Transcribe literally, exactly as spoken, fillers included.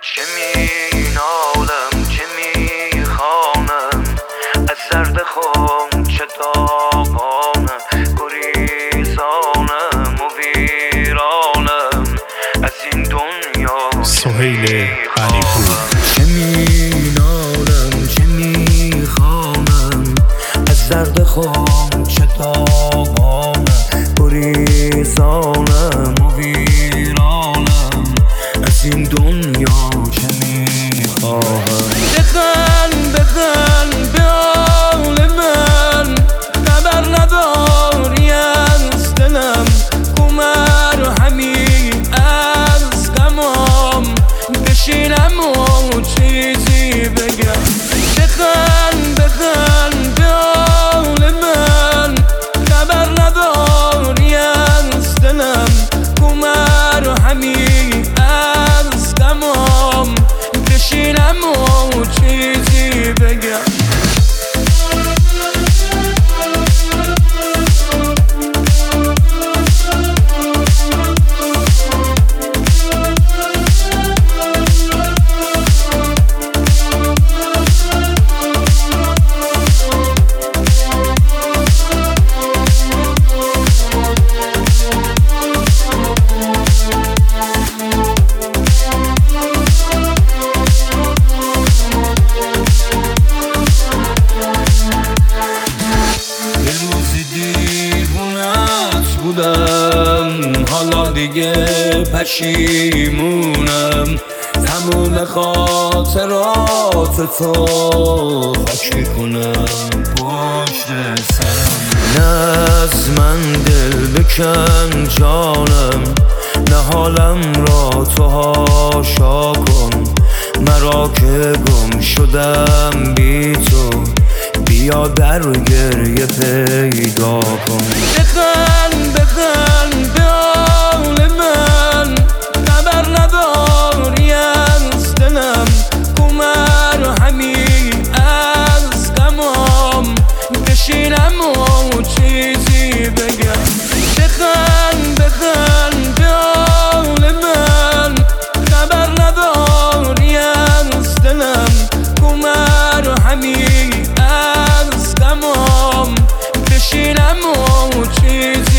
چه مینالم چه میخوانم از سرد خم چه تاقانم گریزانم و ویرانم از این دنیا. سهیل علیپور. چه مینالم چه میخوانم از سرد خم چه تاقانم گریزانم و ویرانم از این دنیا چه میخواهم. بخن بخن به حال من خبر نداری از دلم کمر همی از غمام بشینم و چیزی بگم. بخن بخن به حال من خبر نداری از دلم کمر همی از غمام بشینم و چیزی بگم. حالا دیگه پشیمونم تموم خاطرات تو خاک میکنم پشت سرم. نه از من دل بکن جانم نه حالم را تو هاشا کن مرا که گم شدم بی تو بیا در گریه پیدا کن. بخن بخن به حال من خبر نداری از دلم کمر همی از غمام بشینم و چیزی بگم. بخن بخن به حال من خبر نداری از دلم کمر همی از غمام بشینم و چیزی